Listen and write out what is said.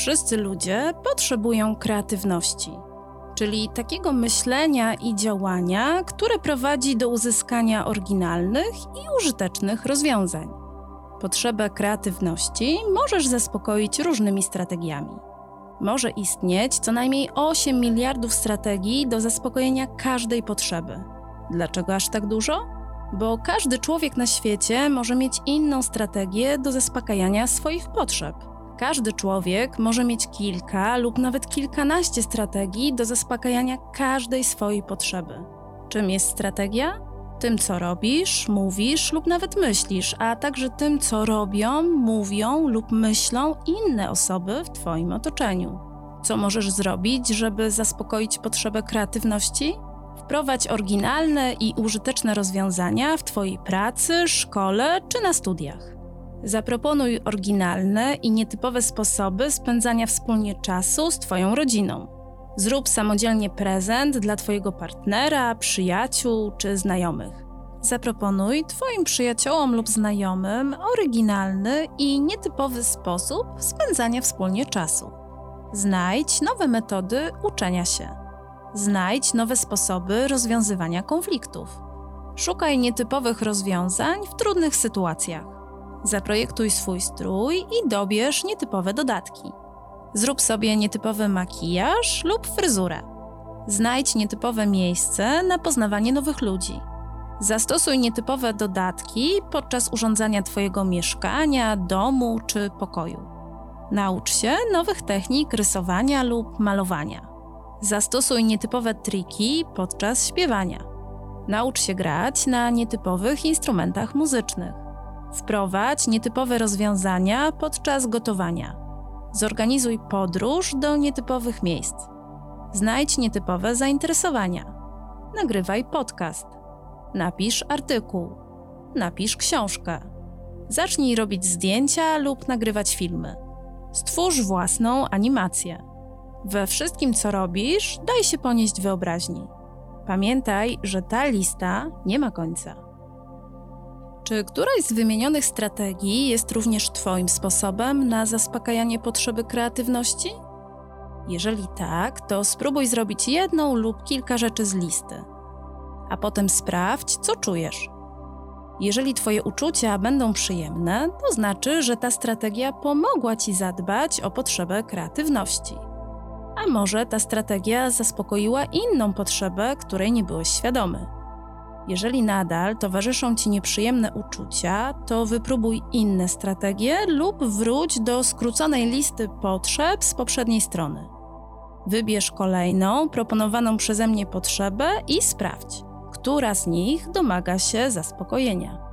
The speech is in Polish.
Wszyscy ludzie potrzebują kreatywności, czyli takiego myślenia i działania, które prowadzi do uzyskania oryginalnych i użytecznych rozwiązań. Potrzebę kreatywności możesz zaspokoić różnymi strategiami. Może istnieć co najmniej 8 miliardów strategii do zaspokojenia każdej potrzeby. Dlaczego aż tak dużo? Bo każdy człowiek na świecie może mieć inną strategię do zaspokajania swoich potrzeb. Każdy człowiek może mieć kilka lub nawet kilkanaście strategii do zaspokajania każdej swojej potrzeby. Czym jest strategia? Tym, co robisz, mówisz lub nawet myślisz, a także tym, co robią, mówią lub myślą inne osoby w Twoim otoczeniu. Co możesz zrobić, żeby zaspokoić potrzebę kreatywności? Wprowadź oryginalne i użyteczne rozwiązania w Twojej pracy, szkole czy na studiach. Zaproponuj oryginalne i nietypowe sposoby spędzania wspólnie czasu z Twoją rodziną. Zrób samodzielnie prezent dla Twojego partnera, przyjaciół czy znajomych. Zaproponuj Twoim przyjaciołom lub znajomym oryginalny i nietypowy sposób spędzania wspólnie czasu. Znajdź nowe metody uczenia się. Znajdź nowe sposoby rozwiązywania konfliktów. Szukaj nietypowych rozwiązań w trudnych sytuacjach. Zaprojektuj swój strój i dobierz nietypowe dodatki. Zrób sobie nietypowy makijaż lub fryzurę. Znajdź nietypowe miejsce na poznawanie nowych ludzi. Zastosuj nietypowe dodatki podczas urządzania Twojego mieszkania, domu czy pokoju. Naucz się nowych technik rysowania lub malowania. Zastosuj nietypowe triki podczas śpiewania. Naucz się grać na nietypowych instrumentach muzycznych. Wprowadź nietypowe rozwiązania podczas gotowania. Zorganizuj podróż do nietypowych miejsc. Znajdź nietypowe zainteresowania. Nagrywaj podcast. Napisz artykuł. Napisz książkę. Zacznij robić zdjęcia lub nagrywać filmy. Stwórz własną animację. We wszystkim, co robisz, daj się ponieść wyobraźni. Pamiętaj, że ta lista nie ma końca. Czy któraś z wymienionych strategii jest również Twoim sposobem na zaspokajanie potrzeby kreatywności? Jeżeli tak, to spróbuj zrobić jedną lub kilka rzeczy z listy, a potem sprawdź, co czujesz. Jeżeli Twoje uczucia będą przyjemne, to znaczy, że ta strategia pomogła Ci zadbać o potrzebę kreatywności. A może ta strategia zaspokoiła inną potrzebę, której nie byłeś świadomy. Jeżeli nadal towarzyszą Ci nieprzyjemne uczucia, to wypróbuj inne strategie lub wróć do skróconej listy potrzeb z poprzedniej strony. Wybierz kolejną proponowaną przeze mnie potrzebę i sprawdź, która z nich domaga się zaspokojenia.